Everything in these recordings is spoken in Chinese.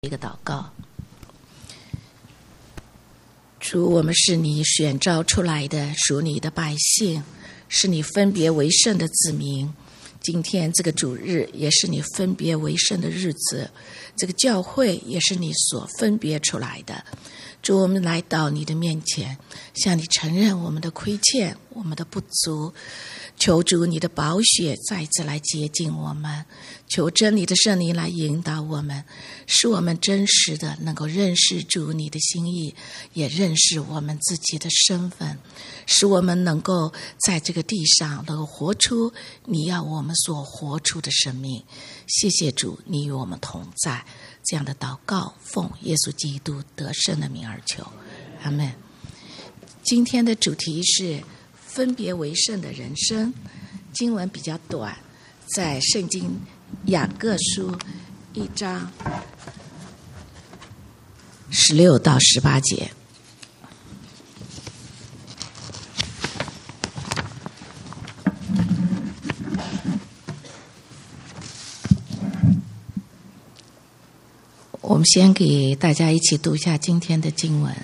一个祷告。主，我们是你选召出来的属你的百姓，是你分别为圣的子民。今天这个主日也是你分别为圣的日子，这个教会也是你所分别出来的。主，我们来到你的面前，向你承认我们的亏欠，我们的不足，求主你的宝血再次来洁净我们，求真理的圣灵来引导我们，使我们真实的能够认识主你的心意，也认识我们自己的身份，使我们能够在这个地上能够活出你要我们所活出的生命。谢谢主，你与我们同在。这样的祷告奉耶稣基督得胜的名而求，阿们。今天的主题是分别为圣的人生，经文比较短，在圣经雅各书1章16到18节。我们先给大家一起读一下今天的经文。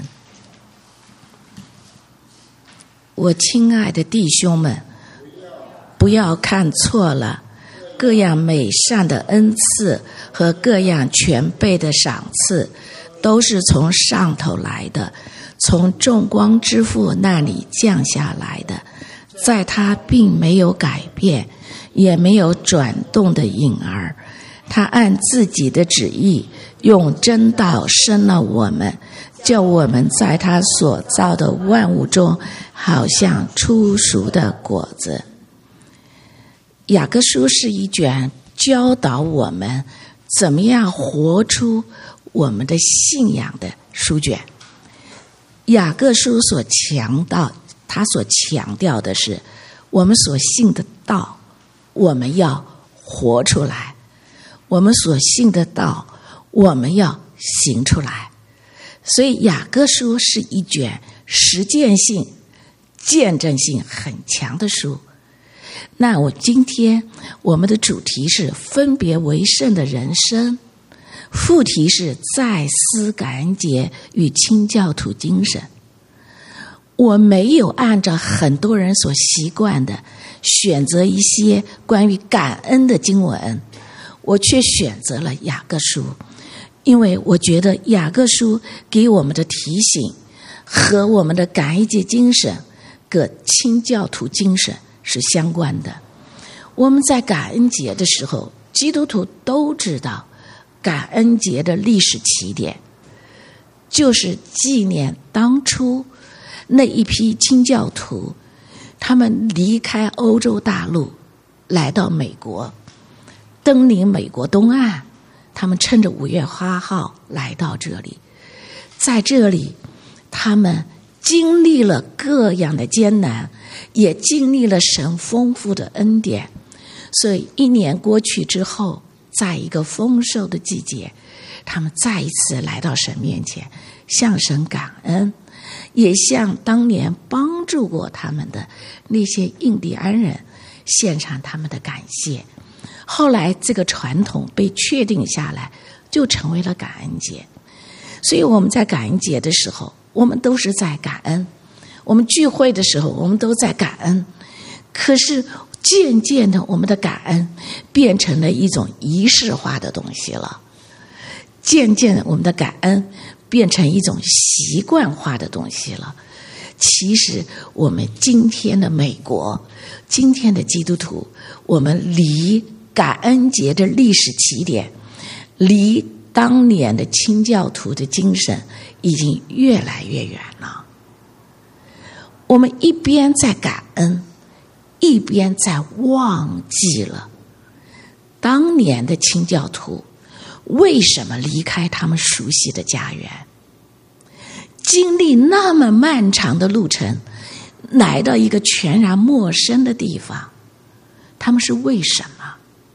我亲爱的弟兄们，不要看错了，各样美善的恩赐和各样全备的赏赐，都是从上头来的，从众光之父那里降下来的，在他并没有改变，也没有转动的影儿。他按自己的旨意用真道生了我们，叫我们在他所造的万物中好像初熟的果子。雅各书是一卷教导我们怎么样活出我们的信仰的书卷。雅各书他所强调的是我们所信的道，我们要活出来，我们所信的道，我们要行出来。所以雅各书是一卷实践性、见证性很强的书。那今天我们的主题是分别为圣的人生，副题是再思感恩节与清教徒精神。我没有按照很多人所习惯的选择一些关于感恩的经文，我却选择了雅各书，因为我觉得雅各书给我们的提醒和我们的感恩节精神跟清教徒精神是相关的。我们在感恩节的时候，基督徒都知道感恩节的历史起点就是纪念当初那一批清教徒，他们离开欧洲大陆来到美国，登临美国东岸，他们趁着5月8号来到这里，在这里他们经历了各样的艰难，也经历了神丰富的恩典。所以1年过去之后，在一个丰收的季节，他们再一次来到神面前，向神感恩，也向当年帮助过他们的那些印第安人献上他们的感谢。后来这个传统被确定下来，就成为了感恩节。所以我们在感恩节的时候，我们都是在感恩，我们聚会的时候我们都在感恩。可是渐渐的，我们的感恩变成了一种仪式化的东西了，渐渐的我们的感恩变成一种习惯化的东西了。其实我们今天的美国，今天的基督徒，我们离感恩节的历史起点，离当年的清教徒的精神已经越来越远了。我们一边在感恩，一边在忘记了当年的清教徒为什么离开他们熟悉的家园，经历那么漫长的路程，来到一个全然陌生的地方，他们是为什么？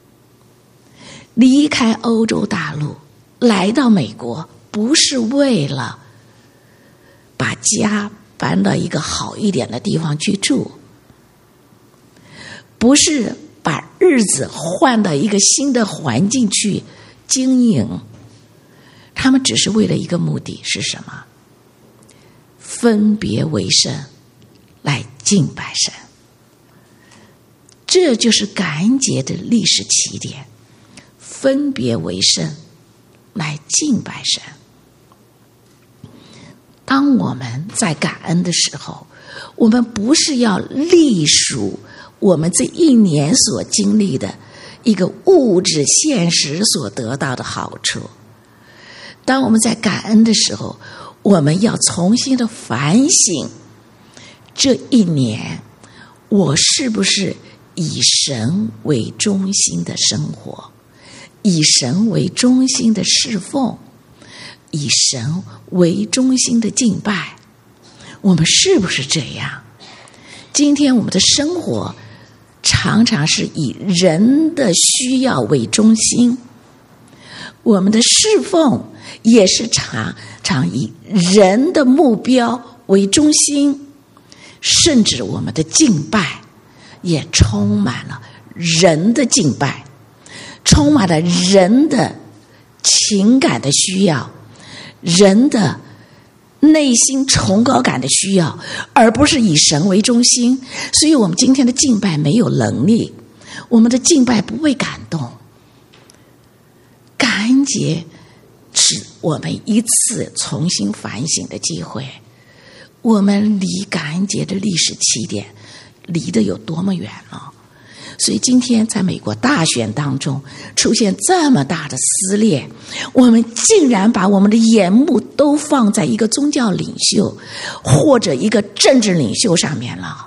离开欧洲大陆来到美国，不是为了把家搬到一个好一点的地方去住，不是把日子换到一个新的环境去经营， 他们只是为了一个目的，是什么？分别为圣，来敬拜神。这就是感恩节的历史起点，分别为圣，来敬拜神。当我们在感恩的时候，我们不是要隶属我们这一年所经历的一个物质现实所得到的好处。当我们在感恩的时候，我们要重新的反省，这一年我是不是以神为中心的生活，以神为中心的侍奉，以神为中心的敬拜，我们是不是这样？今天我们的生活常常是以人的需要为中心，我们的侍奉也是常常以人的目标为中心，甚至我们的敬拜也充满了人的敬拜，充满了人的情感的需要，人的内心崇高感的需要，而不是以神为中心。所以我们今天的敬拜没有能力，我们的敬拜不被感动。感恩节是我们一次重新反省的机会，我们离感恩节的历史起点离得有多么远了。所以今天在美国大选当中出现这么大的撕裂，我们竟然把我们的眼目都放在一个宗教领袖或者一个政治领袖上面了。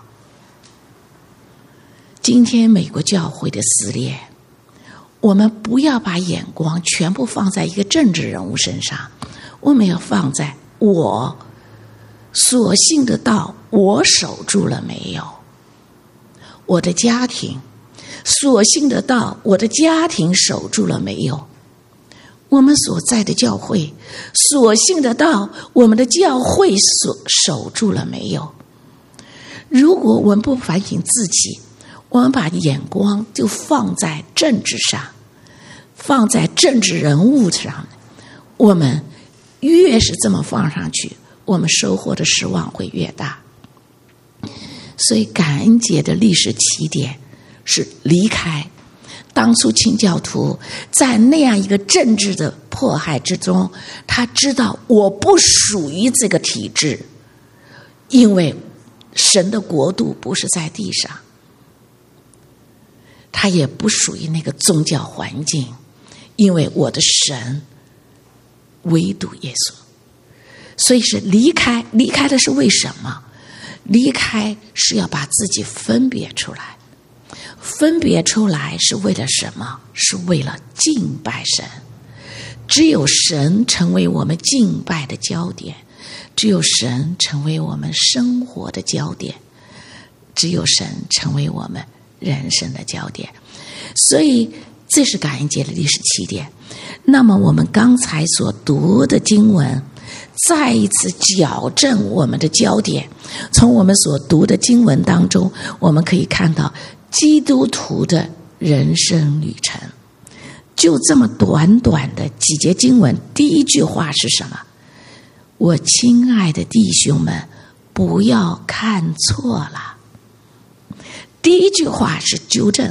今天美国教会的撕裂，我们不要把眼光全部放在一个政治人物身上，我们要放在我所信的道我守住了没有，我的家庭所信的道我的家庭守住了没有，我们所在的教会所信的道我们的教会所守住了没有。如果我们不反省自己，我们把眼光就放在政治上，放在政治人物上，我们越是这么放上去，我们收获的失望会越大。所以感恩节的历史起点是离开当初清教徒在那样一个政治的迫害之中，他知道我不属于这个体制，因为神的国度不是在地上，他也不属于那个宗教环境，因为我的神唯独耶稣。所以是离开，离开的是为什么？离开是要把自己分别出来，分别出来是为了什么？是为了敬拜神。只有神成为我们敬拜的焦点，只有神成为我们生活的焦点，只有神成为我们人生的焦点。所以这是感恩节的历史起点。那么我们刚才所读的经文再一次矫正我们的焦点。从我们所读的经文当中，我们可以看到基督徒的人生旅程。就这么短短的几节经文，第一句话是什么？我亲爱的弟兄们，不要看错了。第一句话是纠正、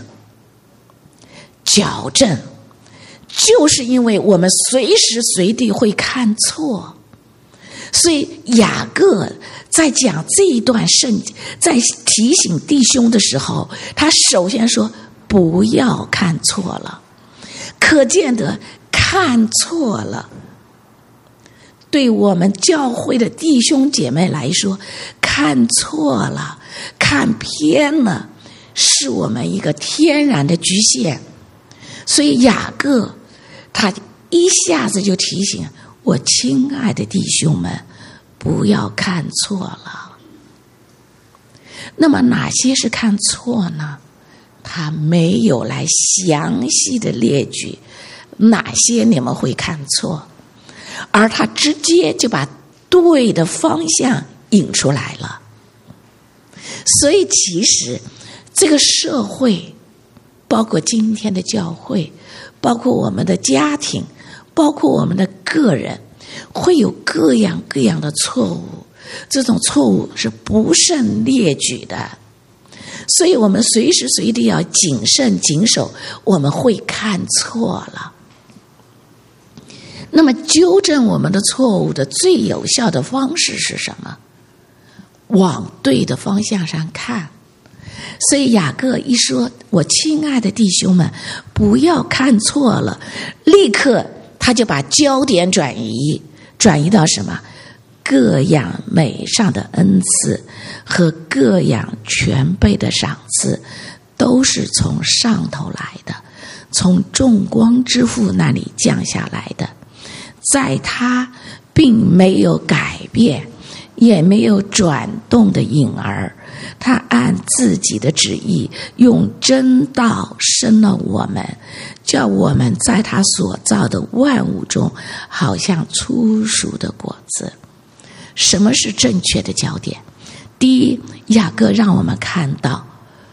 矫正，就是因为我们随时随地会看错。所以雅各在讲这一段圣经，在提醒弟兄的时候，他首先说不要看错了。可见的看错了，对我们教会的弟兄姐妹来说，看错了，看偏了，是我们一个天然的局限。所以雅各他一下子就提醒我亲爱的弟兄们，不要看错了。那么哪些是看错呢？他没有来详细的列举哪些你们会看错，而他直接就把对的方向引出来了。所以其实这个社会，包括今天的教会，包括我们的家庭， 包括我们的个人，会有各样各样的错误，这种错误是不胜列举的。所以我们随时随地要谨慎谨守，我们会看错了。那么纠正我们的错误的最有效的方式是什么？往对的方向上看。所以雅各一说，我亲爱的弟兄们，不要看错了，立刻他就把焦点转移到什么？各样美善的恩赐和各样全备的赏赐，都是从上头来的，从众光之父那里降下来的，在他并没有改变，也没有转动的影儿，他按自己的旨意用真道生了我们，叫我们在他所造的万物中好像初熟的果子。什么是正确的焦点？第一，雅各让我们看到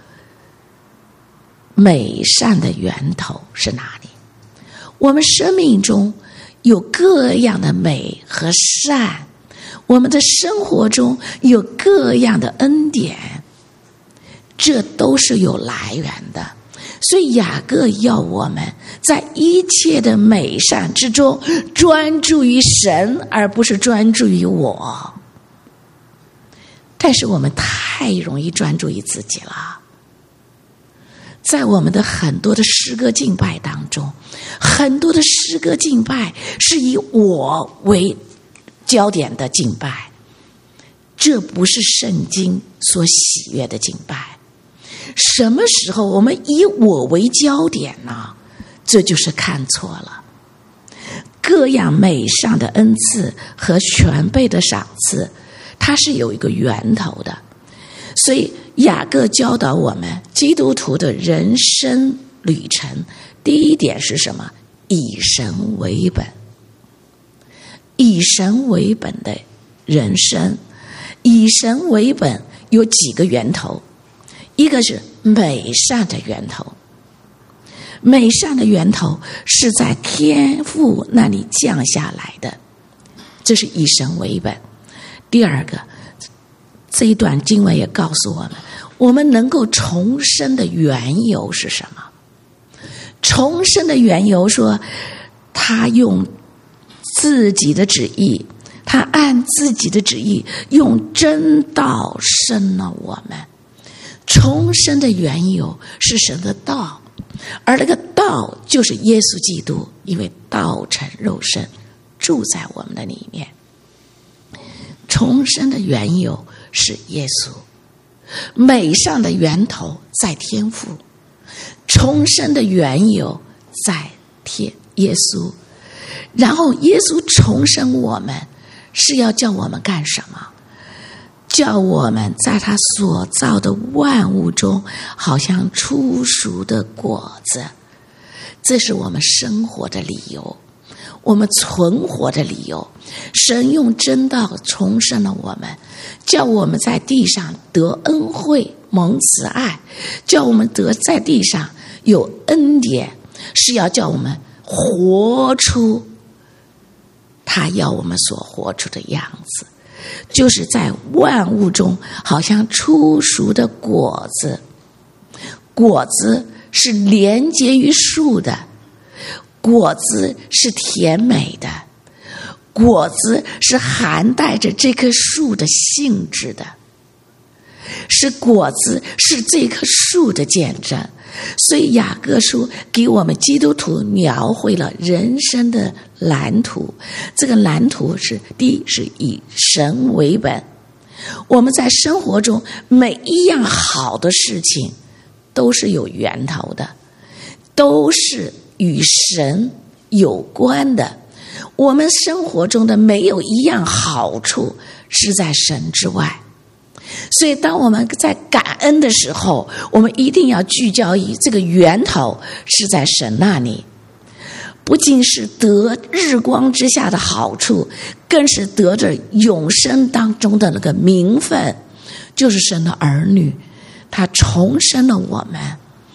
美善的源头是哪里。我们生命中有各样的美和善，我们的生活中有各样的恩典，这都是有来源的。所以雅各要我们在一切的美善之中专注于神，而不是专注于我。但是我们太容易专注于自己了。在我们的很多的诗歌敬拜当中，很多的诗歌敬拜是以我为焦点的敬拜，这不是圣经所喜悦的敬拜。什么时候我们以我为焦点呢？这就是看错了。各样美善的恩赐和全备的赏赐，它是有一个源头的。所以雅各教导我们基督徒的人生旅程，第一点是什么？以神为本。以神为本的人生，以神为本有几个源头。一个是美善的源头，美善的源头是在天父那里降下来的，这是以神为本。第二个，这一段经文也告诉我们，我们能够重生的缘由是什么？重生的缘由说，他用自己的旨意，他按自己的旨意用真道生了我们。重生的缘由是神的道，而那个道就是耶稣基督，因为道成肉身住在我们的里面。重生的缘由是耶稣，美善的源头在天父，重生的缘由在耶稣。然后耶稣重生我们是要叫我们干什么？叫我们在他所造的万物中好像初熟的果子。这是我们生活的理由，我们存活的理由。神用真道重生了我们，叫我们在地上得恩惠蒙慈爱，叫我们得在地上有恩典，是要叫我们活出他要我们所活出的样子，就是在万物中好像初熟的果子。果子是连接于树的，果子是甜美的，果子是含带着这棵树的性质的，是果子是这棵树的见证。所以雅各书给我们基督徒描绘了人生的蓝图。这个蓝图是，第一是以神为本，我们在生活中每一样好的事情都是有源头的，都是与神有关的。我们生活中的没有一样好处是在神之外。所以当我们在感恩的时候，我们一定要聚焦于这个源头是在神那里，不仅是得日光之下的好处，更是得着永生当中的那个名分，就是神的儿女。他重生了我们，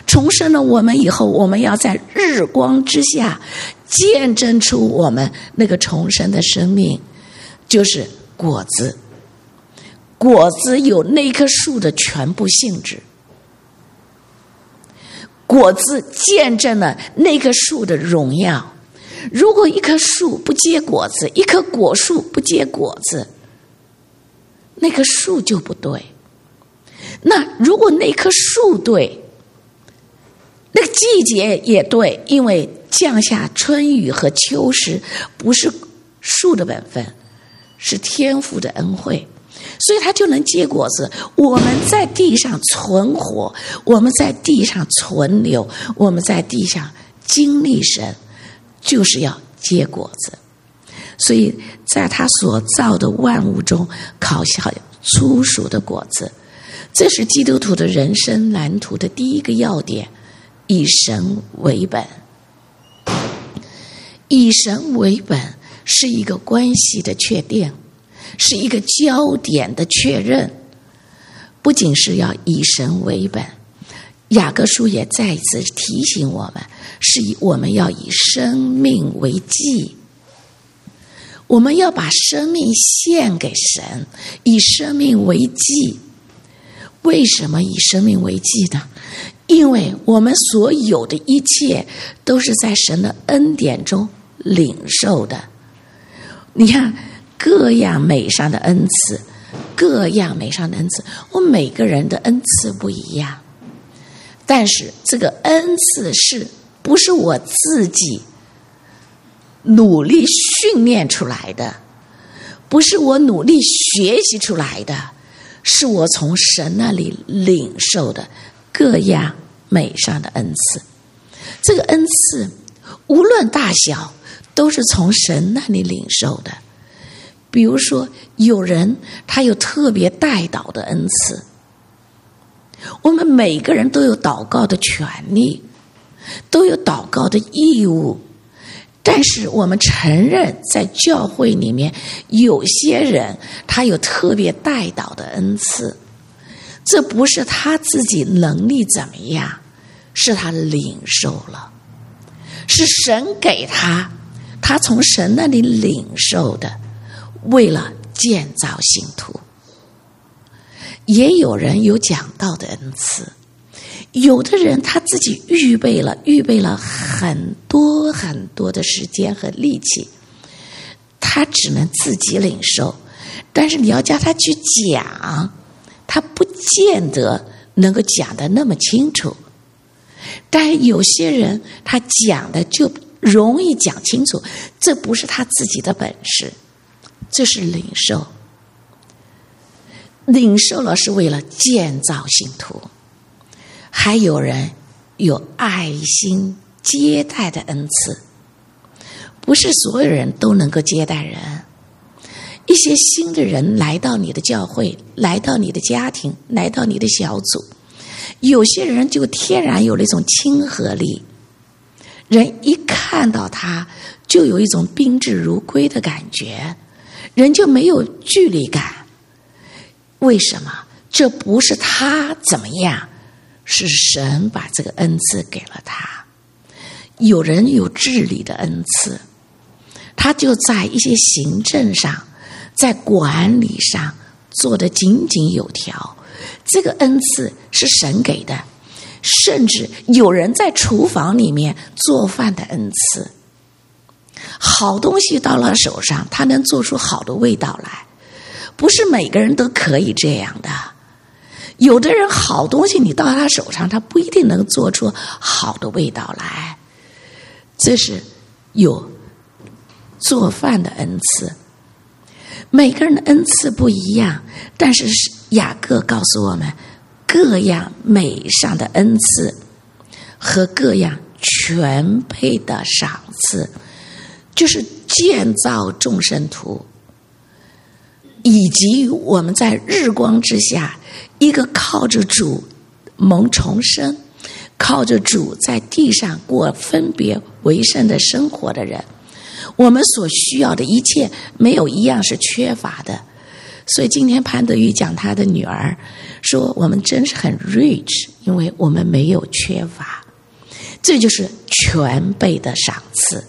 重生了我们以后，我们要在日光之下见证出我们那个重生的生命，就是果子。果子有那棵树的全部性质，果子见证了那棵树的荣耀。如果一棵树不结果子，一棵果树不结果子，那棵树就不对。那如果那棵树对，那个季节也对，因为降下春雨和秋实不是树的本分，是天父的恩惠，所以它就能结果子。我们在地上存活，我们在地上存留，我们在地上经历神，就是要结果子。所以在他所造的万物中烤下初熟的果子，这是基督徒的人生蓝图的第一个要点，以神为本。以神为本是一个关系的确定，是一个焦点的确认。不仅是要以神为本，雅各书也再一次提醒我们，我们要以生命为祭。我们要把生命献给神，以生命为祭。为什么以生命为祭呢？因为我们所有的一切都是在神的恩典中领受的。你看，各样美善的恩赐，各样美善的恩赐，我们每个人的恩赐不一样，但是这个恩赐不是我自己努力训练出来的，不是我努力学习出来的，是我从神那里领受的各样美善的恩赐。这个恩赐无论大小，都是从神那里领受的。比如说，有人他有特别代祷的恩赐，我们每个人都有祷告的权利，都有祷告的义务。但是我们承认，在教会里面有些人他有特别代祷的恩赐，这不是他自己能力怎么样，是他领受了，是神给他，他从神那里领受的，为了建造信徒。也有人有讲道的恩赐，有的人他自己预备了很多很多的时间和力气，他只能自己领受，但是你要叫他去讲，他不见得能够讲得那么清楚。但有些人他讲的就容易讲清楚，这不是他自己的本事，这是领受。领受了是为了建造信徒。还有人有爱心接待的恩赐，不是所有人都能够接待人。一些新的人来到你的教会，来到你的家庭，来到你的小组，有些人就天然有那种亲和力，人一看到他就有一种宾至如归的感觉，人就没有距离感。为什么？这不是他怎么样，是神把这个恩赐给了他。有人有治理的恩赐，他就在一些行政上，在管理上做得井井有条，这个恩赐是神给的。甚至有人在厨房里面做饭的恩赐，好东西到了手上，他能做出好的味道来，不是每个人都可以这样的。有的人好东西你到他手上，他不一定能做出好的味道来，这是有做饭的恩赐。每个人的恩赐不一样，但是雅各告诉我们，各样美善的恩赐和各样全备的赏赐，就是建造众圣徒，以及我们在日光之下一个靠着主蒙重生，靠着主在地上过分别为圣的生活的人，我们所需要的一切没有一样是缺乏的。所以今天潘德玉讲他的女儿说，我们真是很 rich， 因为我们没有缺乏。这就是全备的赏赐。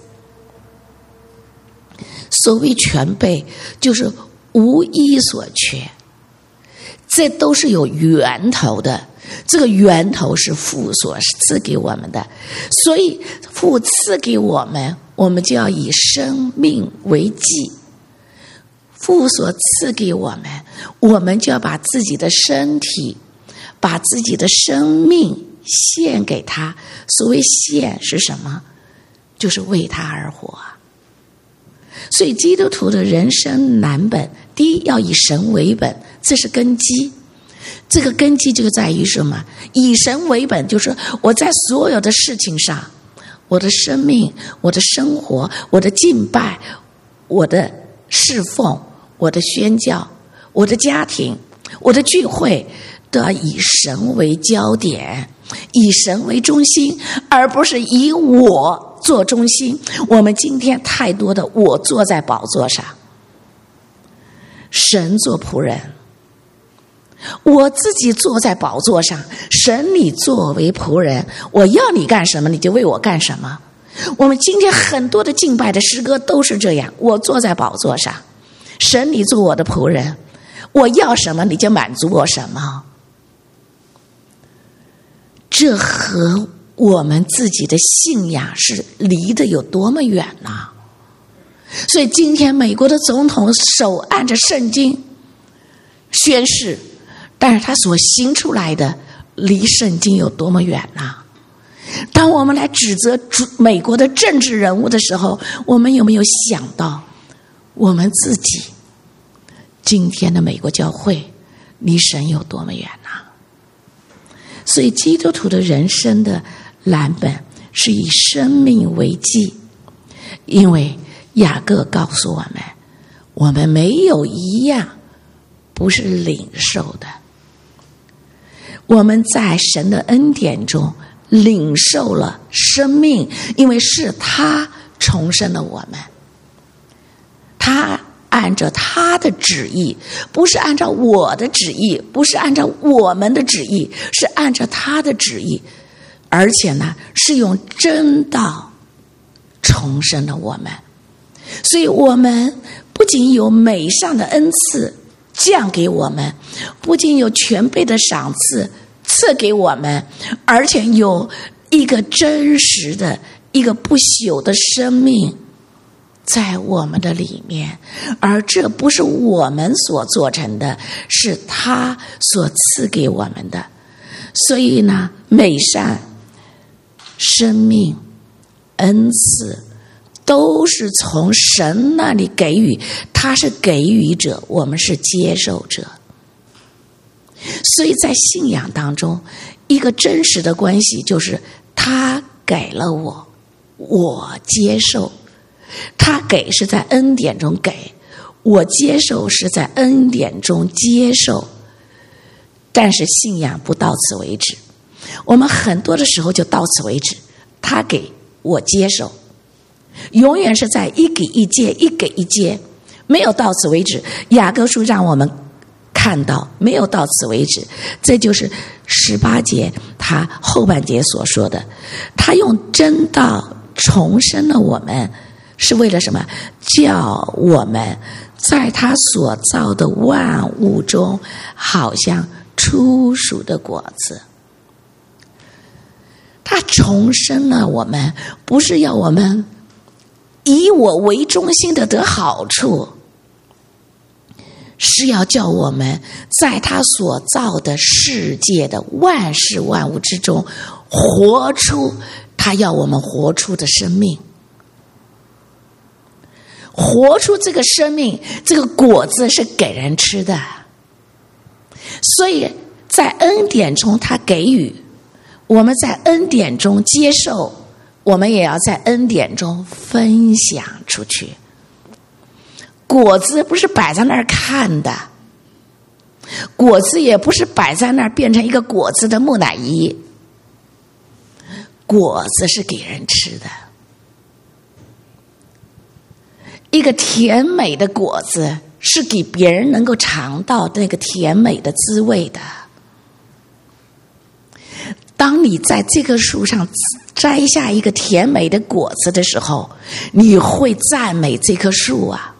所谓全备，就是无一所缺，这都是有源头的。这个源头是父所赐给我们的，所以父赐给我们，我们就要以生命为祭。父所赐给我们，我们就要把自己的身体，把自己的生命献给他。所谓献是什么？就是为他而活。所以基督徒的人生蓝本，第一要以神为本，这是根基。这个根基就在于什么？以神为本，就是我在所有的事情上，我的生命，我的生活，我的敬拜，我的侍奉，我的宣教，我的家庭，我的聚会，都要以神为焦点，以神为中心，而不是以我做中心。我们今天太多的我坐在宝座上，神做仆人，我自己坐在宝座上，神你作为仆人，我要你干什么你就为我干什么。我们今天很多的敬拜的诗歌都是这样，我坐在宝座上，神你做我的仆人，我要什么你就满足我什么。这和我们自己的信仰是离得有多么远呢？所以今天美国的总统手按着圣经宣誓，但是他所行出来的离圣经有多么远呢？当我们来指责美国的政治人物的时候，我们有没有想到我们自己今天的美国教会离神有多么远呢？所以基督徒的人生的蓝本是以生命为祭，因为雅各告诉我们，我们没有一样不是领受的。我们在神的恩典中领受了生命，因为是他重生了我们，他按照他的旨意，不是按照我的旨意，不是按照我们的旨意，是按照他的旨意，而且呢是用真道重生了我们。所以我们不仅有美善的恩赐降给我们，不仅有全备的赏赐赐给我们，而且有一个真实的一个不朽的生命在我们的里面，而这不是我们所做成的，是他所赐给我们的。所以呢，美善、生命、恩赐都是从神那里给予，他是给予者，我们是接受者。所以在信仰当中，一个真实的关系就是他给了我，我接受。他给是在恩典中给，我接受是在恩典中接受。但是信仰不到此为止，我们很多的时候就到此为止，他给我接受，永远是在一给一接，一给一接，没有到此为止。雅各书让我们看到没有到此为止，这就是18节他后半节所说的，他用真道重生了我们，是为了什么？叫我们在他所造的万物中好像初熟的果子。他重生了我们，不是要我们以我为中心的得好处，是要叫我们在他所造的世界的万事万物之中活出他要我们活出的生命，活出这个生命，这个果子是给人吃的。所以在恩典中他给予，我们在恩典中接受，我们也要在恩典中分享出去。果子不是摆在那儿看的，果子也不是摆在那儿变成一个果子的木乃伊，果子是给人吃的。一个甜美的果子是给别人能够尝到那个甜美的滋味的。 当你在这棵树上摘下一个甜美的果子的时候，你会赞美这棵树啊。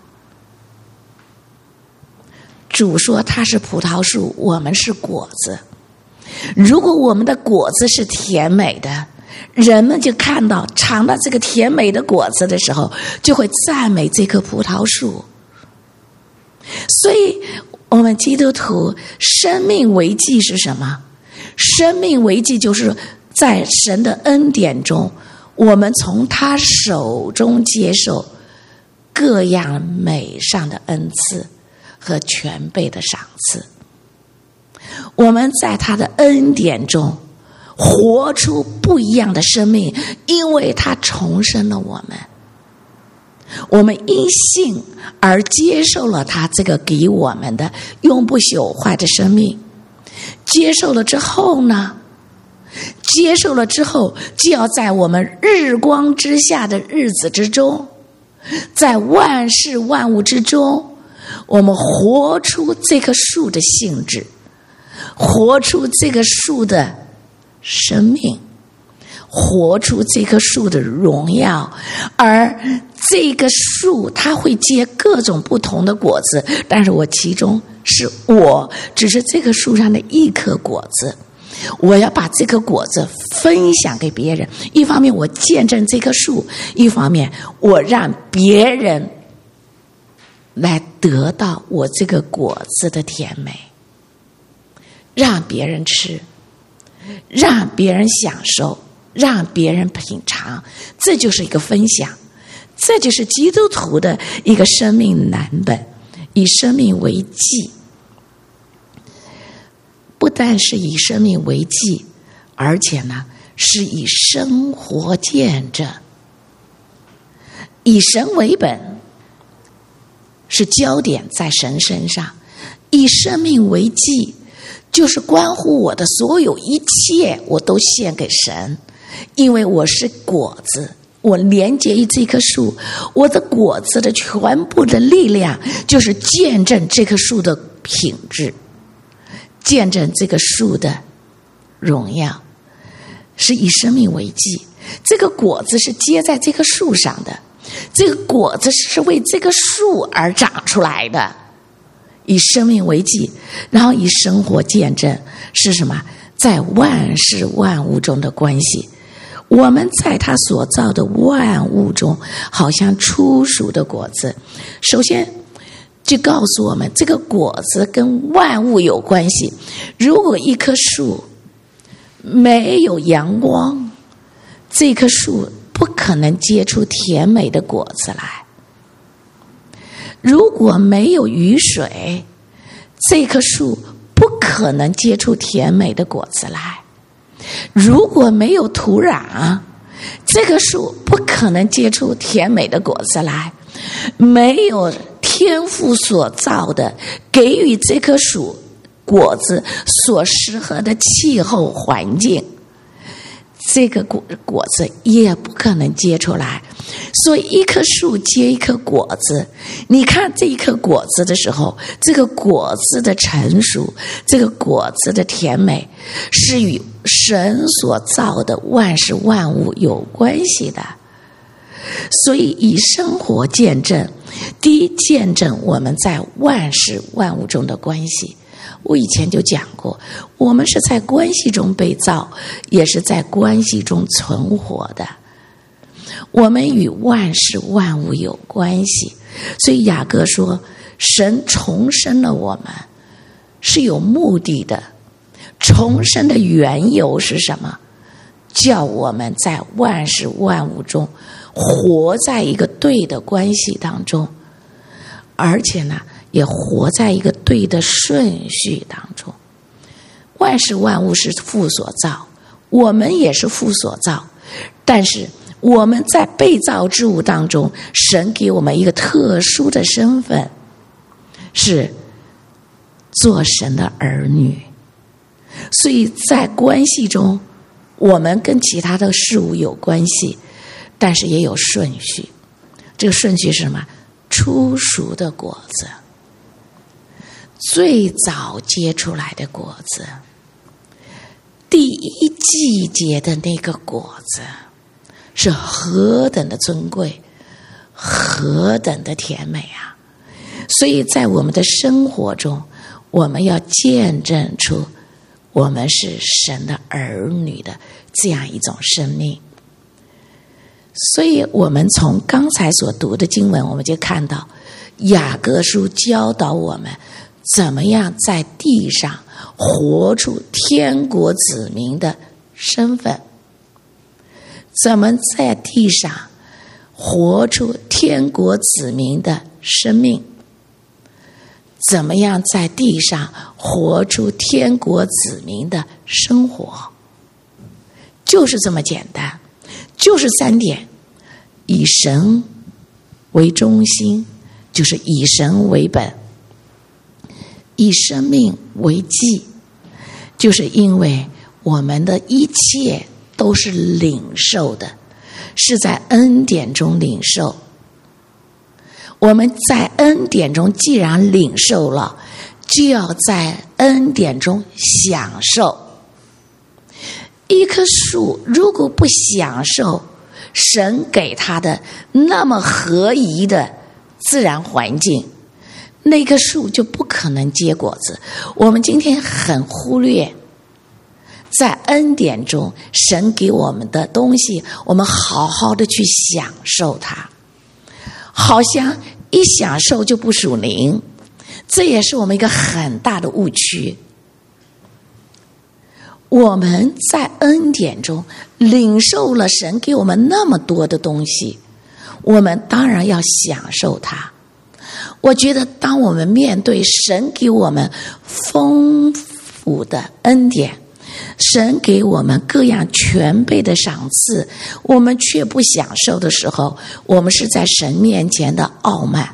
主说他是葡萄树，我们是果子。如果我们的果子是甜美的，人们就尝到这个甜美的果子的时候，就会赞美这棵葡萄树。所以我们基督徒生命为祭是什么？生命为祭就是在神的恩典中，我们从他手中接受各样美善的恩赐和全备的赏赐。我们在他的恩典中活出不一样的生命，因为他重生了我们。我们因信而接受了他这个给我们的永不朽坏的生命。接受了之后呢？接受了之后，就要在我们日光之下的日子之中，在万事万物之中，我们活出这棵树的性质，活出这个树的生命，活出这棵树的荣耀。而这个树它会结各种不同的果子，但是我只是这棵树上的一颗果子，我要把这颗果子分享给别人。一方面我见证这棵树，一方面我让别人来得到我这个果子的甜美，让别人吃，让别人享受，让别人品尝，这就是一个分享。这就是基督徒的一个生命蓝本，以生命为祭。不但是以生命为祭，而且呢是以生活见证。以神为本，是焦点在神身上。以生命为祭，就是关乎我的所有一切我都献给神，因为我是果子，我连接于这棵树，我的果子的全部的力量就是见证这棵树的品质，见证这个树的荣耀，是以生命为祭。这个果子是结在这棵树上的，这个果子是为这个树而长出来的。以生命为祭，然后以生活见证是什么？在万事万物中的关系。我们在他所造的万物中，好像初熟的果子。首先就告诉我们，这个果子跟万物有关系。如果一棵树没有阳光，这棵树不可能结出甜美的果子来。如果没有雨水，这棵树不可能结出甜美的果子来。如果没有土壤，这棵树不可能结出甜美的果子来。没有天父所造的给予这棵树果子所适合的气候环境，这个果子也不可能结出来。所以一棵树结一颗果子，你看这一颗果子的时候，这个果子的成熟，这个果子的甜美，是与神所造的万事万物有关系的。所以以生活见证，第一见证我们在万事万物中的关系。我以前就讲过，我们是在关系中被造，也是在关系中存活的。我们与万事万物有关系，所以雅各说，神重生了我们是有目的的。重生的缘由是什么？叫我们在万事万物中活在一个对的关系当中，而且呢也活在一个对的顺序当中。万事万物是父所造，我们也是父所造，但是我们在被造之物当中，神给我们一个特殊的身份，是做神的儿女。所以在关系中，我们跟其他的事物有关系，但是也有顺序。这个顺序是什么？初熟的果子，最早结出来的果子， 第一季节的那个果子是何等的尊贵，何等的甜美啊！所以在我们的生活中，我们要见证出我们是神的儿女的这样一种生命。所以我们从刚才所读的经文，我们就看到雅各书教导我们怎么样在地上活出天国子民的身份，怎么在地上活出天国子民的生命，怎么样在地上活出天国子民的生活，就是这么简单，就是3点：以神为中心，就是以神为本；以生命为基，就是因为我们的一切都是领受的，是在恩典中领受。我们在恩典中既然领受了，就要在恩典中享受。一棵树如果不享受神给他的那么合宜的自然环境，那棵树就不可能结果子。我们今天很忽略在恩典中神给我们的东西，我们好好的去享受它，好像一享受就不属灵，这也是我们一个很大的误区。我们在恩典中领受了神给我们那么多的东西，我们当然要享受它。我觉得当我们面对神给我们丰富的恩典，神给我们各样全备的赏赐，我们却不享受的时候，我们是在神面前的傲慢。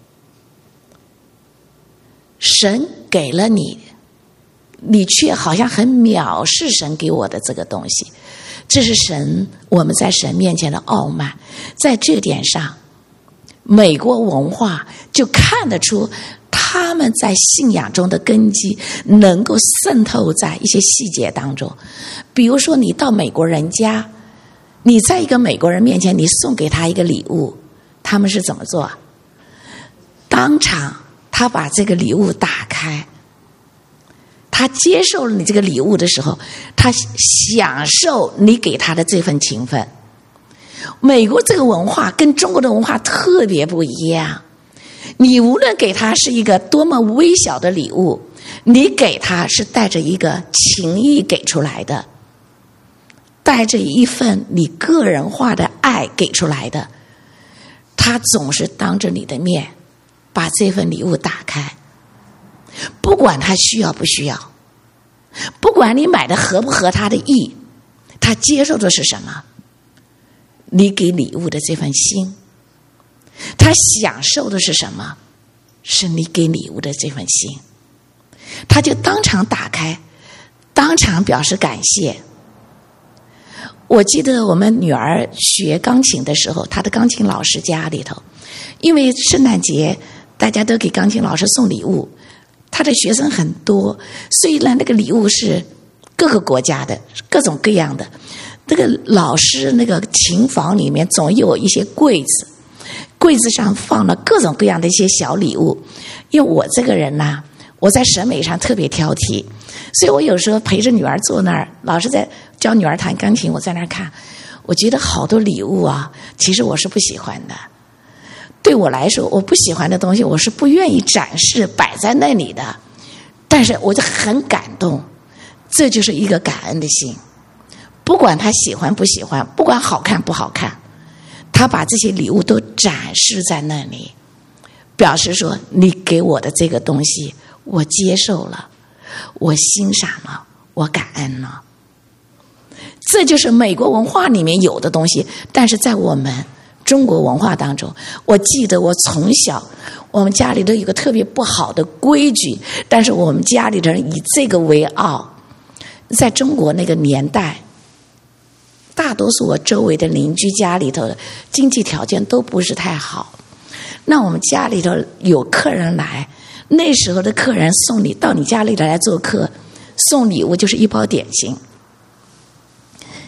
神给了你，你却好像很藐视神给我的这个东西，这是我们在神面前的傲慢。在这点上，美国文化就看得出他们在信仰中的根基能够渗透在一些细节当中。比如说你到美国人家，你在一个美国人面前，你送给他一个礼物，他们是怎么做？当场他把这个礼物打开，他接受了你这个礼物的时候，他享受你给他的这份情分。美国这个文化跟中国的文化特别不一样，你无论给他是一个多么微小的礼物，你给他是带着一个情意给出来的，带着一份你个人化的爱给出来的，他总是当着你的面把这份礼物打开，不管他需要不需要，不管你买的合不合他的意，他接受的是什么？你给礼物的这份心。他享受的是什么？是你给礼物的这份心。他就当场打开，当场表示感谢。我记得我们女儿学钢琴的时候，她的钢琴老师家里头，因为圣诞节大家都给钢琴老师送礼物，他的学生很多，所以呢那个礼物是各个国家的，各种各样的。这个老师那个琴房里面总有一些柜子，柜子上放了各种各样的一些小礼物。因为我这个人呢，我在审美上特别挑剔，所以我有时候陪着女儿坐那儿，老师在教女儿弹钢琴，我在那儿看，我觉得好多礼物啊，其实我是不喜欢的。对我来说，我不喜欢的东西，我是不愿意展示摆在那里的。但是我就很感动，这就是一个感恩的心。不管他喜欢不喜欢，不管好看不好看，他把这些礼物都展示在那里，表示说你给我的这个东西我接受了，我欣赏了，我感恩了。这就是美国文化里面有的东西，但是在我们中国文化当中，我记得我从小我们家里都有个特别不好的规矩，但是我们家里的人以这个为傲。在中国那个年代，大多数我周围的邻居家里头的经济条件都不是太好，那我们家里头有客人来，那时候的客人送你到你家里来做客，送礼物就是一包点心，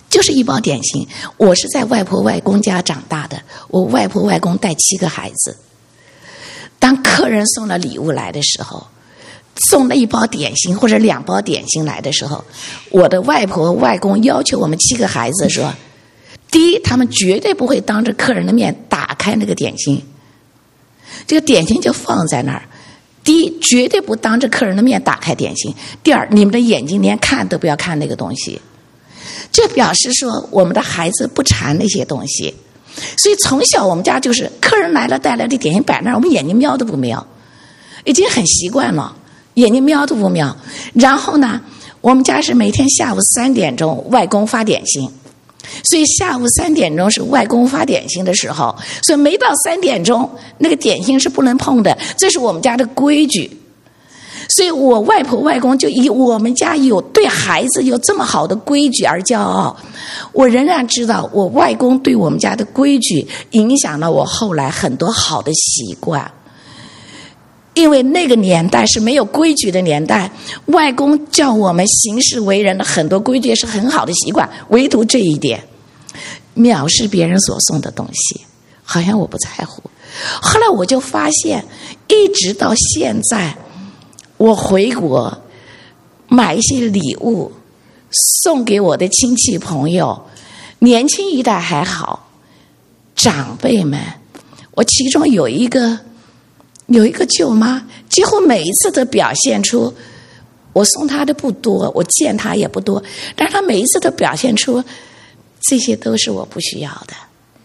就是一包点心。我是在外婆外公家长大的，我外婆外公带7个孩子。当客人送了礼物来的时候，送了1包点心或者2包点心来的时候，我的外婆外公要求我们7个孩子说，第一，他们绝对不会当着客人的面打开那个点心，这个点心就放在那儿。第一，绝对不当着客人的面打开点心。第二，你们的眼睛连看都不要看那个东西。这表示说我们的孩子不馋那些东西。所以从小我们家就是客人来了带来的点心摆那儿，我们眼睛瞄都不瞄，已经很习惯了，眼睛瞄都不瞄。然后呢，我们家是每天下午3点钟外公发点心，所以下午3点钟是外公发点心的时候，所以没到3点钟那个点心是不能碰的，这是我们家的规矩。所以我外婆外公就以我们家有对孩子有这么好的规矩而骄傲。我仍然知道我外公对我们家的规矩影响了我后来很多好的习惯。因为那个年代是没有规矩的年代，外公叫我们行事为人的很多规矩是很好的习惯，唯独这一点，藐视别人所送的东西，好像我不在乎。后来我就发现，一直到现在，我回国买一些礼物送给我的亲戚朋友，年轻一代还好，长辈们，我其中有一个舅妈，几乎每一次都表现出，我送她的不多，我见她也不多，但是她每一次都表现出这些都是我不需要的。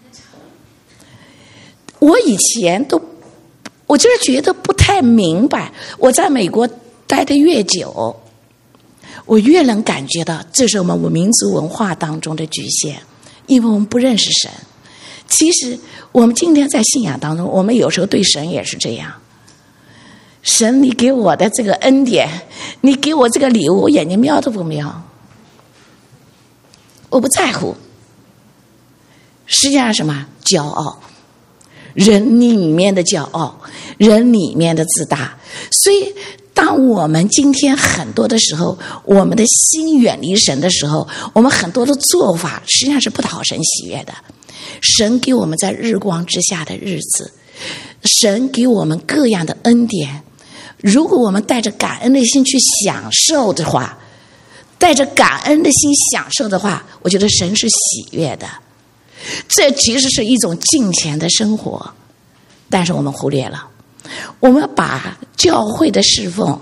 我以前我就是觉得不太明白，我在美国待得越久，我越能感觉到这是我们民族文化当中的局限，因为我们不认识神。其实我们今天在信仰当中，我们有时候对神也是这样，神你给我的这个恩典，你给我这个礼物，我眼睛瞄都不瞄，我不在乎。实际上什么？骄傲，人里面的骄傲，人里面的自大。所以当我们今天很多的时候，我们的心远离神的时候，我们很多的做法实际上是不讨神喜悦的。神给我们在日光之下的日子，神给我们各样的恩典，如果我们带着感恩的心去享受的话，带着感恩的心享受的话，我觉得神是喜悦的。这其实是一种敬虔的生活，但是我们忽略了，我们把教会的侍奉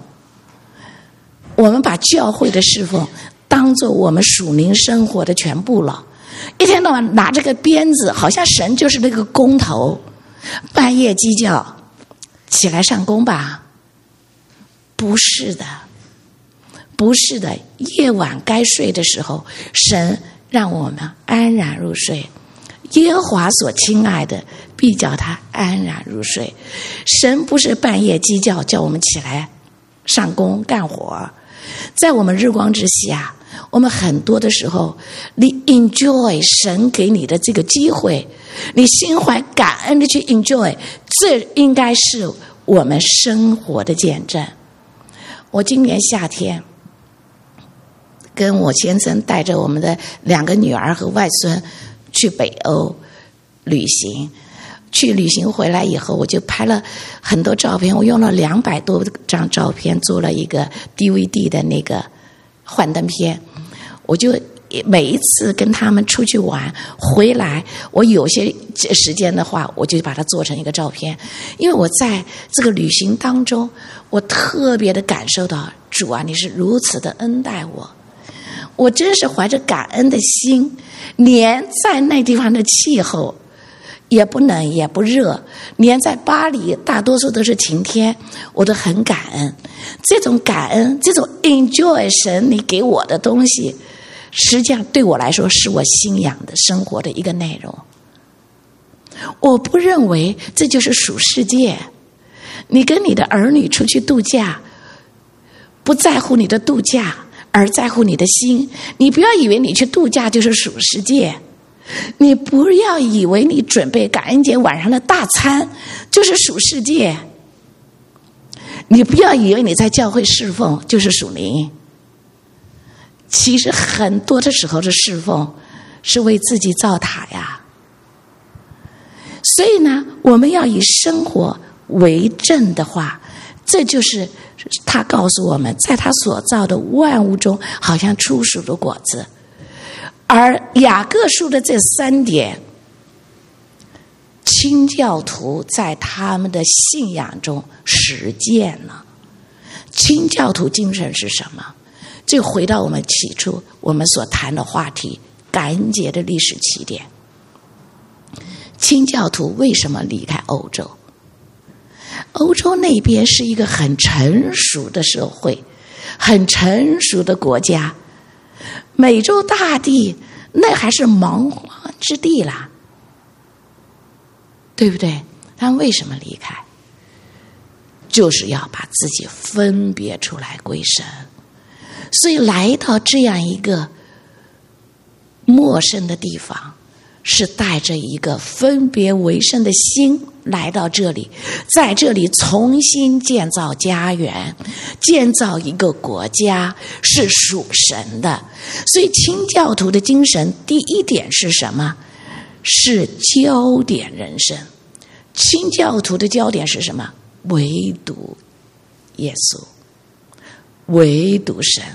当作我们属灵生活的全部了。一天到晚拿这个鞭子，好像神就是那个工头，半夜鸡叫起来上工吧。不是的，不是的，夜晚该睡的时候，神让我们安然入睡。耶和华所亲爱的必叫他安然入睡。神不是半夜鸡叫叫我们起来上工干活，在我们日光之下，我们很多的时候，你 enjoy 神给你的这个机会，你心怀感恩的去 enjoy， 这应该是我们生活的见证。我今年夏天跟我先生带着我们的2个女儿和外孙去北欧旅行，去旅行回来以后，我就拍了很多照片，我用了200多张照片做了一个 DVD 的那个幻灯片。我就每一次跟他们出去玩回来，我有些时间的话，我就把它做成一个照片。因为我在这个旅行当中，我特别的感受到，主啊，你是如此的恩待我，我真是怀着感恩的心，连在那地方的气候也不冷也不热，连在巴黎大多数都是晴天，我都很感恩。这种感恩，这种 enjoy 神你给我的东西，实际上对我来说是我信仰的生活的一个内容。我不认为这就是属世界。你跟你的儿女出去度假，不在乎你的度假，而在乎你的心。你不要以为你去度假就是属世界，你不要以为你准备感恩节晚上的大餐就是属世界，你不要以为你在教会侍奉就是属灵。其实很多的时候的侍奉是为自己造塔呀。所以呢，我们要以生活为证的话，这就是他告诉我们，在他所造的万物中，好像初熟的果子。而雅各书的这3点，清教徒在他们的信仰中实践了。清教徒精神是什么？这回到我们起初我们所谈的话题，感恩节的历史起点。清教徒为什么离开欧洲？欧洲那边是一个很成熟的社会，很成熟的国家，美洲大地那还是蛮荒之地啦，对不对？他们为什么离开？就是要把自己分别出来归神。所以来到这样一个陌生的地方，是带着一个分别为圣的心来到这里，在这里重新建造家园，建造一个国家，是属神的。所以清教徒的精神第一点是什么？是焦点人生。清教徒的焦点是什么？唯独耶稣，唯独神。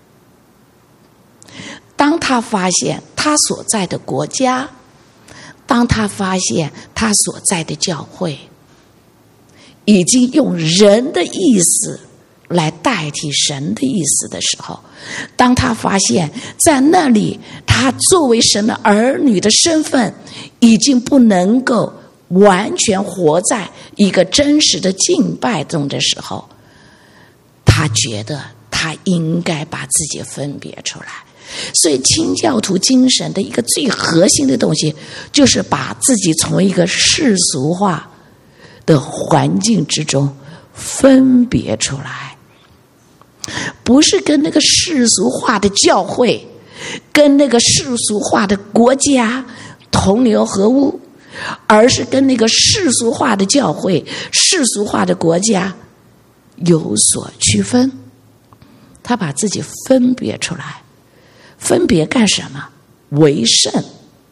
当他发现他所在的国家，当他发现他所在的教会已经用人的意思来代替神的意思的时候，当他发现在那里他作为神的儿女的身份已经不能够完全活在一个真实的敬拜中的时候，他觉得他应该把自己分别出来。所以清教徒精神的一个最核心的东西，就是把自己从一个世俗化的环境之中分别出来，不是跟那个世俗化的教会，跟那个世俗化的国家同流合污，而是跟那个世俗化的教会、世俗化的国家有所区分。他把自己分别出来，分别干什么？为圣。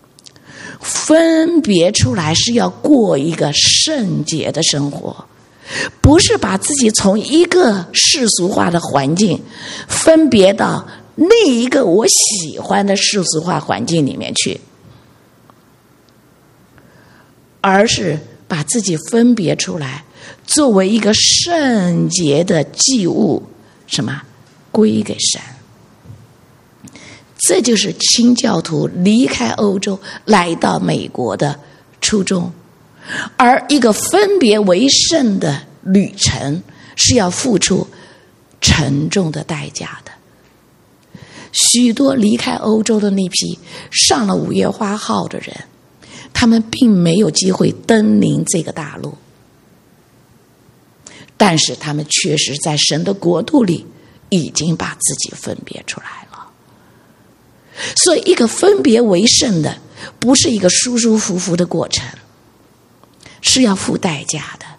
分别出来是要过一个圣洁的生活，不是把自己从一个世俗化的环境分别到另一个我喜欢的世俗化环境里面去，而是把自己分别出来，作为一个圣洁的祭物，什么？归给神。这就是清教徒离开欧洲来到美国的初衷。而一个分别为圣的旅程是要付出沉重的代价的。许多离开欧洲的那批上了5月花号的人，他们并没有机会登临这个大陆，但是他们确实在神的国度里已经把自己分别出来了。所以一个分别为圣的不是一个舒舒服服的过程，是要付代价的，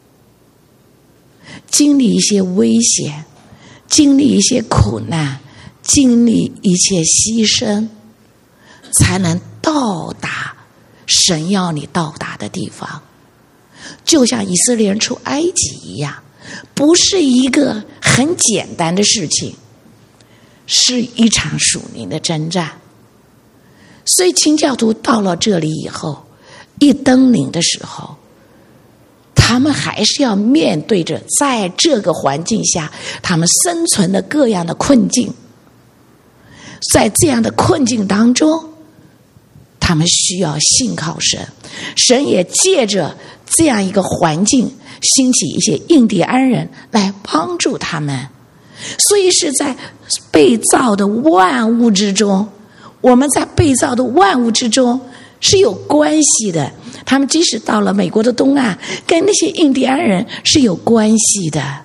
经历一些危险，经历一些苦难，经历一些牺牲，才能到达神要你到达的地方。就像以色列人出埃及一样，不是一个很简单的事情，是一场属灵的征战。所以清教徒到了这里以后，一登临的时候，他们还是要面对着在这个环境下他们生存的各样的困境。在这样的困境当中，他们需要信靠神，神也借着这样一个环境兴起一些印第安人来帮助他们。所以是在被造的万物之中，我们在被造的万物之中是有关系的。他们即使到了美国的东岸，跟那些印第安人是有关系的。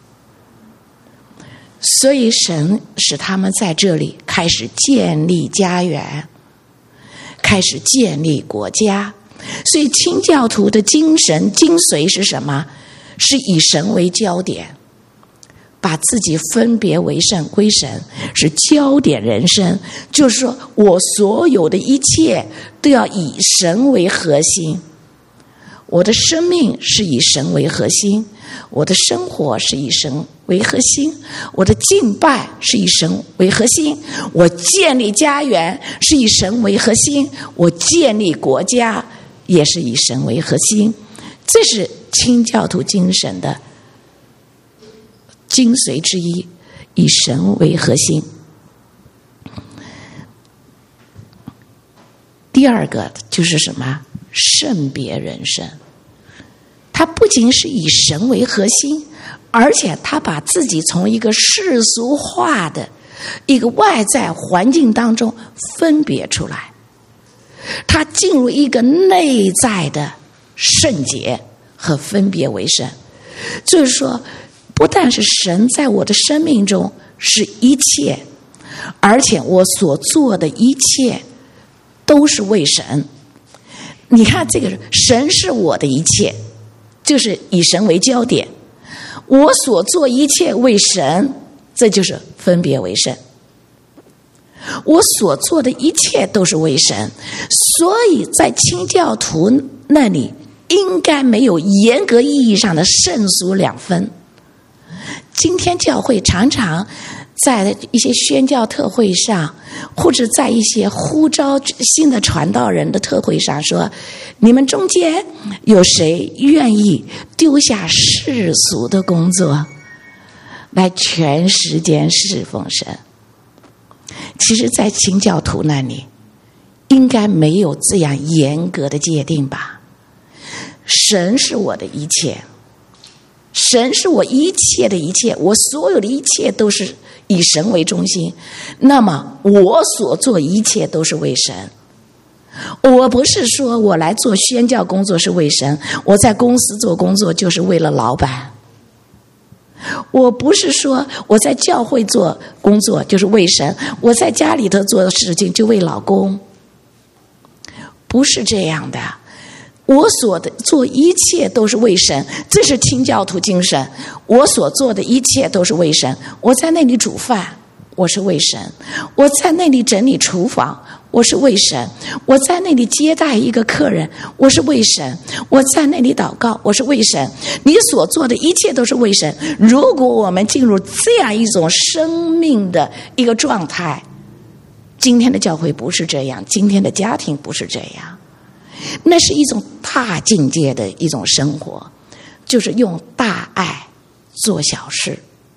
所以神使他们在这里开始建立家园，开始建立国家。所以清教徒的精神精髓是什么？是以神为焦点， 把自己分别为圣归神，是焦点人生，就是说我所有的一切都要以神为核心，我的生命是以神为核心，我的生活是以神为核心，我的敬拜是以神为核心，我建立家园是以神为核心，我建立国家也是以神为核心。这是清教徒精神的精髓之一，以神为核心。第二个就是什么？圣别人生。他不仅是以神为核心，而且他把自己从一个世俗化的一个外在环境当中分别出来，他进入一个内在的圣洁和分别为圣。就是说，不但是神在我的生命中是一切，而且我所做的一切都是为神。你看这个，神是我的一切，就是以神为焦点，我所做一切为神，这就是分别为圣。我所做的一切都是为神，所以在清教徒那里应该没有严格意义上的圣俗两分。今天教会常常在一些宣教特会上，或者在一些呼召新的传道人的特会上说，你们中间有谁愿意丢下世俗的工作来全时间侍奉神？其实在清教徒那里应该没有这样严格的界定吧。神是我的一切，神是我一切的一切，我所有的一切都是以神为中心，那么我所做一切都是为神。我不是说我来做宣教工作是为神，我在公司做工作就是为了老板，我不是说我在教会做工作就是为神，我在家里头做的事情就为老公，不是这样的。我所的做一切都是为神，这是清教徒精神。我所做的一切都是为神，我在那里煮饭我是为神，我在那里整理厨房我是为神，我在那里接待一个客人我是为神，我在那里祷告我是为神。你所做的一切都是为神。如果我们进入这样一种生命的一个状态，今天的教会不是这样，今天的家庭不是这样，那是一种大境界的一种生活，就是用大爱做小事。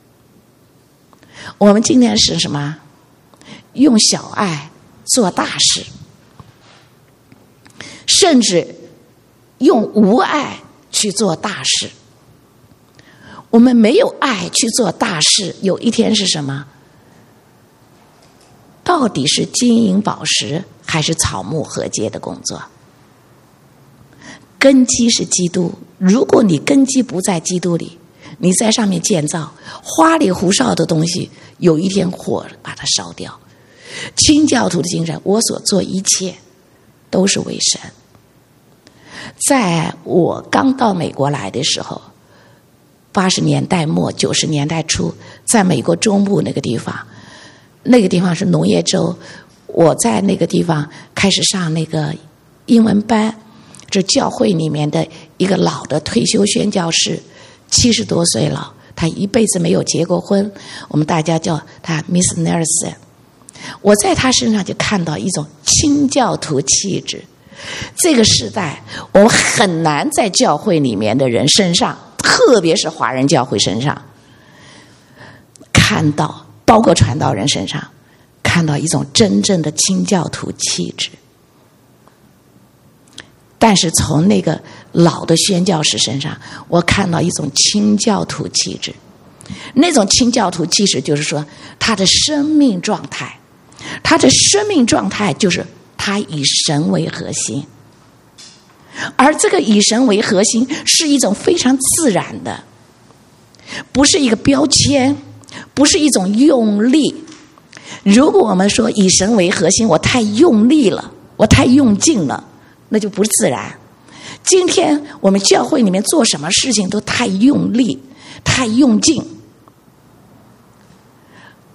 我们今天是什么？用小爱做大事，甚至用无爱去做大事。我们没有爱去做大事，有一天是什么？到底是金银宝石还是草木禾秸的工作？根基是基督，如果你根基不在基督里，你在上面建造花里胡哨的东西，有一天火把它烧掉。清教徒的精神，我所做一切都是为神。在我刚到美国来的时候，80年代末90年代初，在美国中部那个地方是农业州，我在那个地方开始上那个英文班，这教会里面的一个老的退休宣教士，70多岁了，他一辈子没有结过婚，我们大家叫他 Miss Nelson。 我在他身上就看到一种清教徒气质。这个时代我们很难在教会里面的人身上，特别是华人教会身上看到，包括传道人身上看到一种真正的清教徒气质。但是从那个老的宣教士身上，我看到一种清教徒气质。那种清教徒气质就是说，他的生命状态就是他以神为核心，而这个以神为核心是一种非常自然的，不是一个标签，不是一种用力。如果我们说以神为核心，我太用力了，我太用劲了，那就不自然。今天我们教会里面做什么事情都太用力，太用劲。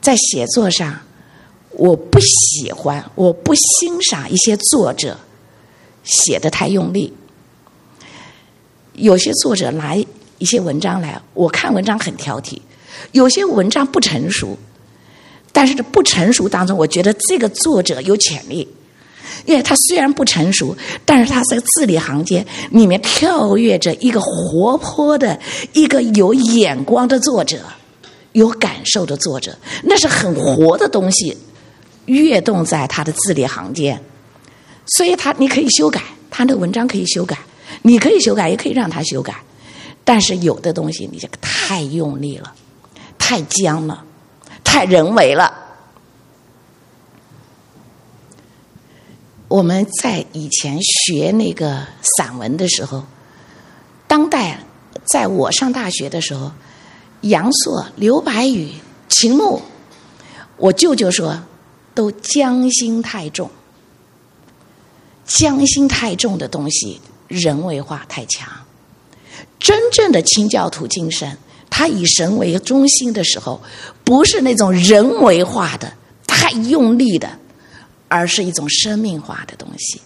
在写作上，我不喜欢，我不欣赏一些作者写得太用力。有些作者拿一些文章来，我看文章很挑剔，有些文章不成熟，但是这不成熟当中，我觉得这个作者有潜力，因为他虽然不成熟，但是他在字里行间里面跳跃着一个活泼的、一个有眼光的作者，有感受的作者，那是很活的东西跃动在他的字里行间。所以你可以修改，他的文章可以修改，你可以修改，也可以让他修改。但是有的东西你这个太用力了，太僵了，太人为了。我们在以前学那个散文的时候，当代在我上大学的时候，杨朔、刘白羽、秦牧，我舅舅说都将心太重，将心太重的东西人为化太强。真正的清教徒精神，他以神为中心的时候，不是那种人为化的太用力的，而是一种生命化的东西。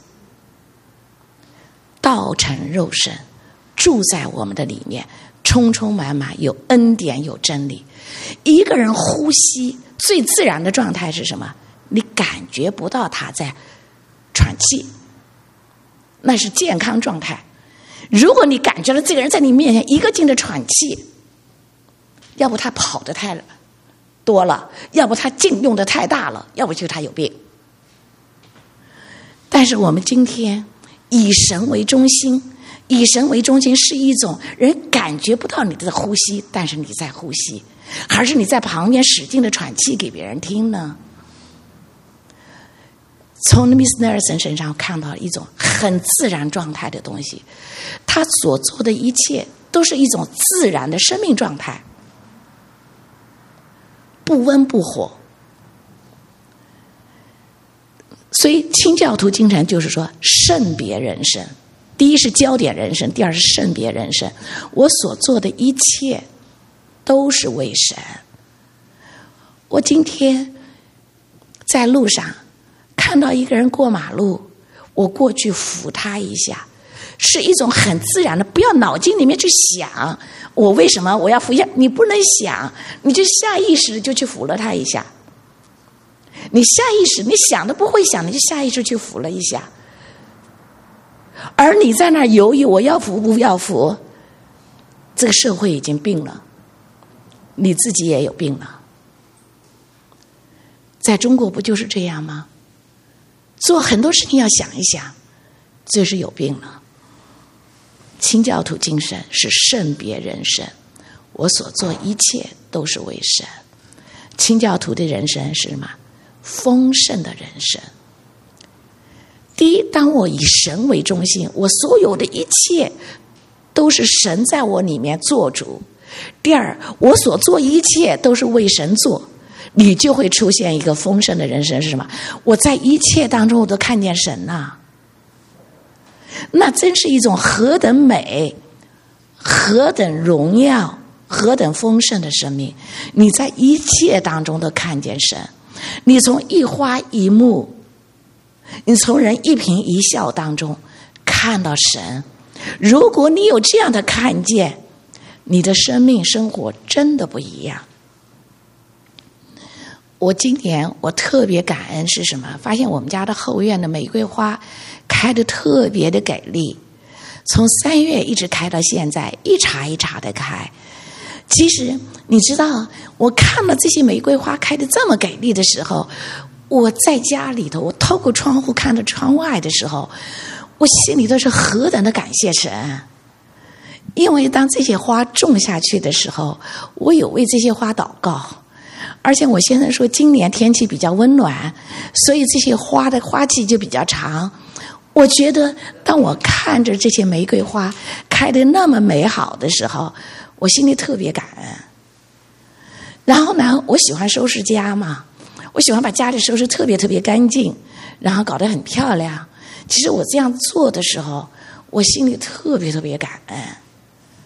道成肉身，住在我们的里面，充充满满，有恩典，有真理。一个人呼吸最自然的状态是什么？你感觉不到他在喘气，那是健康状态。如果你感觉到这个人在你面前一个劲的喘气，要不他跑得太多了，要不他劲用得太大了，要不就是他有病。但是我们今天以神为中心，以神为中心是一种人感觉不到你的呼吸，但是你在呼吸，还是你在旁边使劲的喘气给别人听呢？从 Miss Nelson 身上看到一种很自然状态的东西，他所做的一切都是一种自然的生命状态，不温不火。所以清教徒精神就是说圣别人生，第一是焦点人生，第二是圣别人生。我所做的一切都是为神。我今天在路上看到一个人过马路，我过去扶他一下，是一种很自然的，不要脑筋里面去想我为什么我要扶一下，你不能想，你就下意识就去扶了他一下。你下意识，你想都不会想，你就下意识去扶了一下。而你在那儿犹豫，我要扶不要扶，这个社会已经病了，你自己也有病了。在中国不就是这样吗？做很多事情要想一想，这是有病了。清教徒精神是圣别人生，我所做一切都是为神。清教徒的人生是什么？丰盛的人生。第一，当我以神为中心，我所有的一切都是神在我里面做主。第二，我所做一切都是为神做，你就会出现一个丰盛的人生是什么？我在一切当中我都看见神啊，那真是一种何等美、何等荣耀、何等丰盛的生命。你在一切当中都看见神，你从一花一木，你从人一颦一笑当中看到神。如果你有这样的看见，你的生命生活真的不一样。我今年我特别感恩是什么？发现我们家的后院的玫瑰花开得特别的给力，从3月一直开到现在，一茬一茬的开。其实你知道，我看到这些玫瑰花开得这么给力的时候，我在家里头，我透过窗户看到窗外的时候，我心里头是何等的感谢神。因为当这些花种下去的时候，我有为这些花祷告，而且我先生说今年天气比较温暖，所以这些花的花期就比较长。我觉得当我看着这些玫瑰花开得那么美好的时候，我心里特别感恩。然后呢，我喜欢收拾家嘛，我喜欢把家里收拾特别特别干净，然后搞得很漂亮。其实我这样做的时候，我心里特别特别感恩。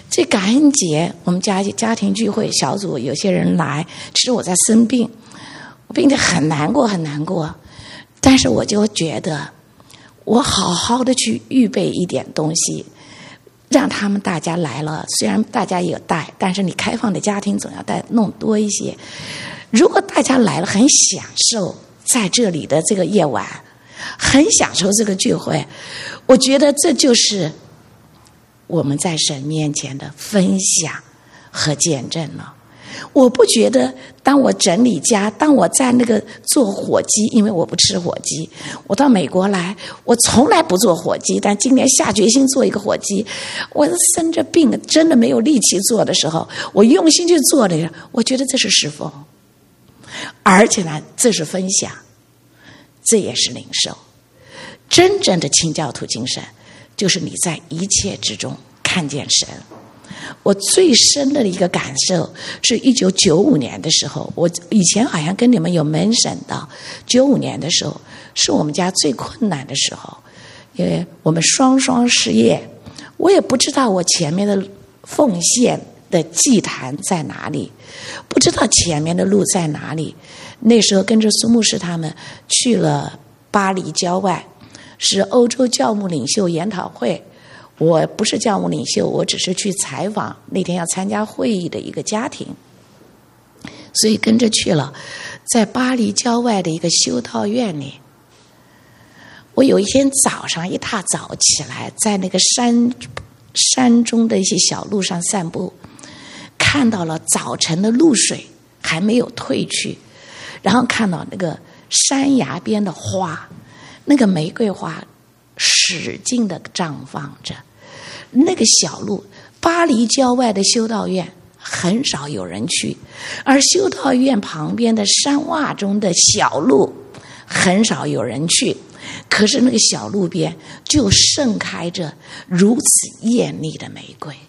这感恩节我们家庭聚会小组有些人来，其实我在生病，我病得很难过很难过，但是我就觉得我好好的去预备一点东西，让他们大家来了，虽然大家也带，但是你开放的家庭总要带弄多一些。如果大家来了很享受在这里的这个夜晚，很享受这个聚会，我觉得这就是我们在神面前的分享和见证了。我不觉得当我整理家，当我在那个做火鸡，因为我不吃火鸡，我到美国来，我从来不做火鸡，但今年下决心做一个火鸡。我生着病真的没有力气做的时候，我用心去做的，我觉得这是侍奉，而且呢，这是分享，这也是领受。真正的清教徒精神就是你在一切之中看见神。我最深的一个感受是1995年的时候，我以前好像跟你们有mention到95年的时候是我们家最困难的时候，因为我们双失业，我也不知道我前面的奉献的祭坛在哪里，不知道前面的路在哪里。那时候跟着苏牧师他们去了巴黎郊外，是欧洲教牧领袖研讨会，我不是教牧领袖，我只是去采访那天要参加会议的一个家庭，所以跟着去了。在巴黎郊外的一个修道院里，我有一天早上一大早起来，在那个山中的一些小路上散步，看到了早晨的露水还没有退去，然后看到那个山崖边的花，那个玫瑰花使劲地绽放着。那个小路，巴黎郊外的修道院很少有人去，而修道院旁边的山洼中的小路很少有人去，可是那个小路边就盛开着如此艳丽的玫瑰。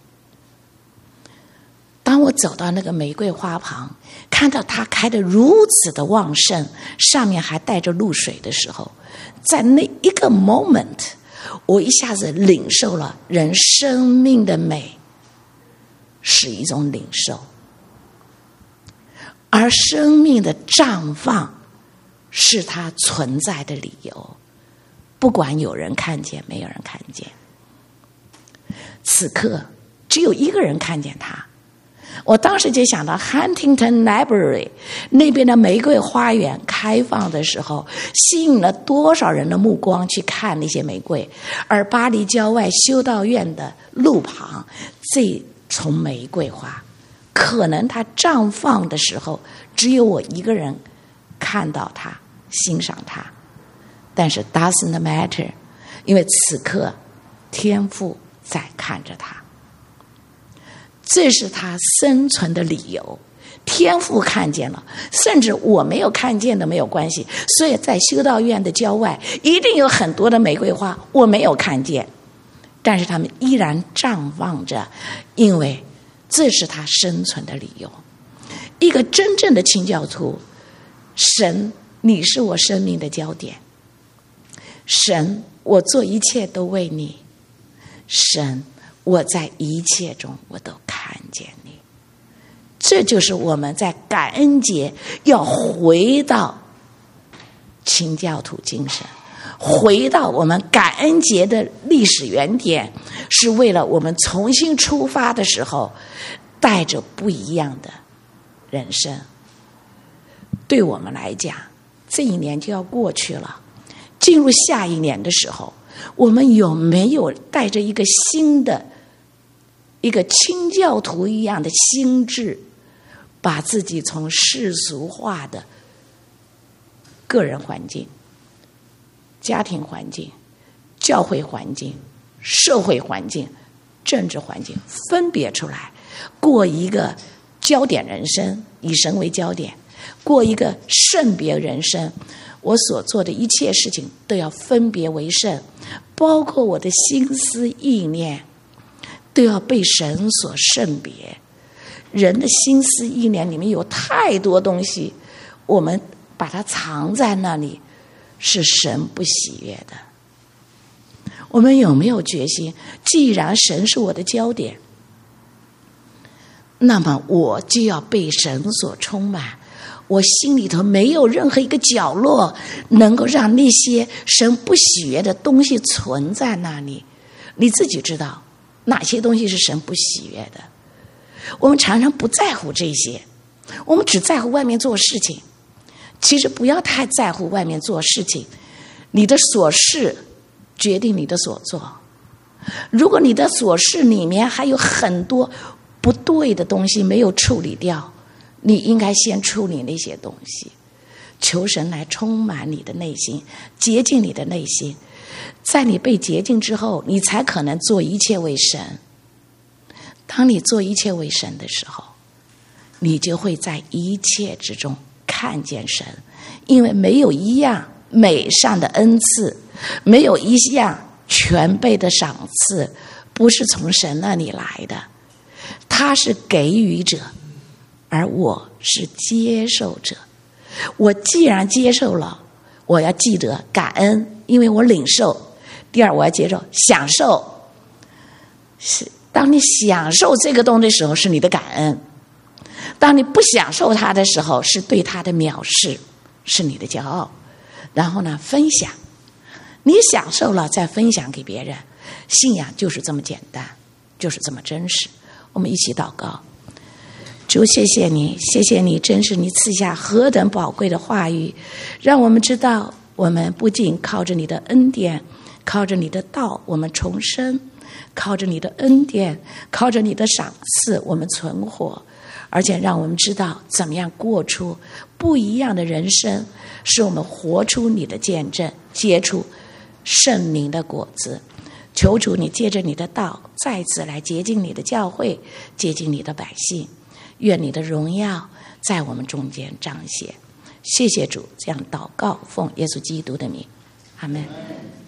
当我走到那个玫瑰花旁，看到它开得如此的旺盛，上面还带着露水的时候，在那一个 moment， 我一下子领受了人生命的美是一种领受，而生命的绽放是它存在的理由，不管有人看见没有人看见。此刻只有一个人看见它。我当时就想到 Huntington Library 那边的玫瑰花园开放的时候，吸引了多少人的目光去看那些玫瑰，而巴黎郊外修道院的路旁这丛玫瑰花，可能它绽放的时候只有我一个人看到它欣赏它，但是 doesn't matter， 因为此刻天父在看着它，这是他生存的理由。天父看见了，甚至我没有看见的没有关系。所以在修道院的郊外一定有很多的玫瑰花，我没有看见，但是他们依然绽放着，因为这是他生存的理由。一个真正的清教徒，神，你是我生命的焦点。神，我做一切都为你。神，我在一切中我都看见你。这就是我们在感恩节要回到清教徒精神，回到我们感恩节的历史原点，是为了我们重新出发的时候带着不一样的人生。对我们来讲，这一年就要过去了，进入下一年的时候，我们有没有带着一个新的一个清教徒一样的心智，把自己从世俗化的个人环境、家庭环境、教会环境、社会环境、政治环境分别出来，过一个焦点人生，以神为焦点，过一个圣别人生。我所做的一切事情都要分别为圣，包括我的心思意念都要被神所圣别。人的心思意念里面有太多东西，我们把它藏在那里，是神不喜悦的。我们有没有决心，既然神是我的焦点， 那么我就要被神所充满，我心里头没有任何一个角落能够让那些神不喜悦的东西存在那里。你自己知道哪些东西是神不喜悦的。我们常常不在乎这些，我们只在乎外面做事情。其实不要太在乎外面做事情，你的所事决定你的所作。如果你的所事里面还有很多不对的东西没有处理掉，你应该先处理那些东西，求神来充满你的内心，洁净你的内心。在你被洁净之后，你才可能做一切为神。当你做一切为神的时候，你就会在一切之中看见神。因为没有一样美善的恩赐，没有一样全备的赏赐不是从神那里来的。他是给予者，而我是接受者。我既然接受了，我要记得感恩，因为我领受。第二，我要接受享受。当你享受这个东西的时候，是你的感恩；当你不享受它的时候，是对它的藐视，是你的骄傲。然后呢，分享，你享受了再分享给别人。信仰就是这么简单，就是这么真实。我们一起祷告。主，谢谢你，谢谢你，真是你赐下何等宝贵的话语，让我们知道我们不仅靠着你的恩典，靠着你的道我们重生，靠着你的恩典，靠着你的赏赐我们存活，而且让我们知道怎么样过出不一样的人生，使我们活出你的见证，结出圣灵的果子。求主你借着你的道再次来洁净你的教会，洁净你的百姓，愿你的荣耀在我们中间彰显。谢谢主，这样祷告奉耶稣基督的名，阿们。